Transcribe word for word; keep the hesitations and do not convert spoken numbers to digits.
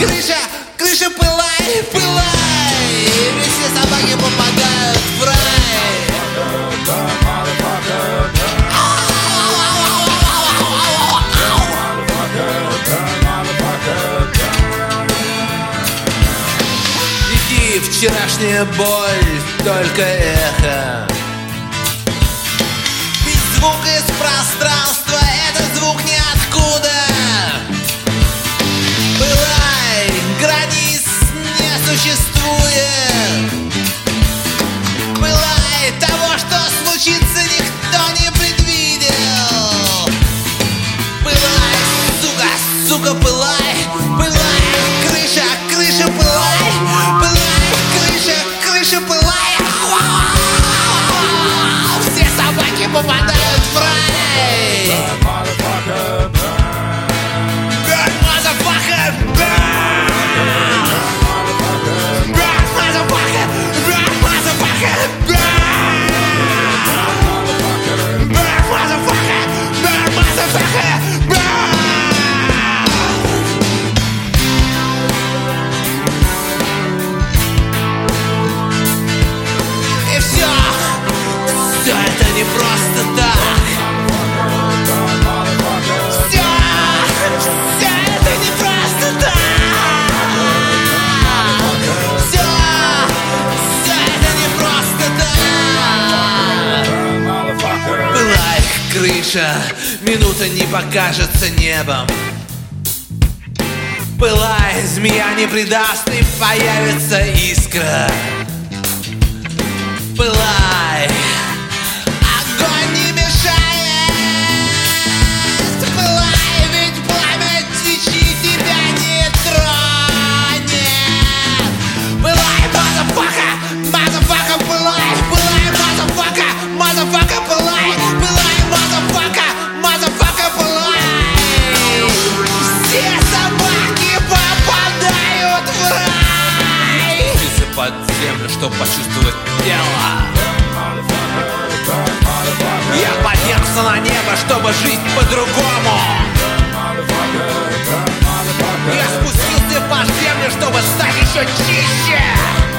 крыша, крыша, пылай, пылай. И все собаки попадают в рай. Иди, вчерашняя боль, только эхо. Ведь звук из пространства — это звук ниоткуда. Пылай, границ не существует. Пылай, того, что случится, никто не предвидел. Пылай, сука, сука, пылай, пылай, крыша, крыша, пылай, пылай, крыша, крыша, пылай. Все собаки попадают в рай. Burn, motherfucker, burn! Burn, motherfucker, burn, motherfucker, burn! Burn, motherfucker, burn, motherfucker, burn! И все, все это не просто так. Крыша, минута не покажется небом. Пылай, змея не предаст, и появится искра. Пылай, огонь не мешает. Пылай, ведь пламя свечи тебя не тронет. Пылай, мазафака, мазафака, пылай, пылай, мазафака, мазафака, пылай, пылай, мазафака, мазафака, пылай. Все собаки попадают в рай. Спуститься под землю, чтоб почувствовать тело. Я поднялся на небо, чтобы жить по-другому. Я спустился под землю, чтобы стать еще чище.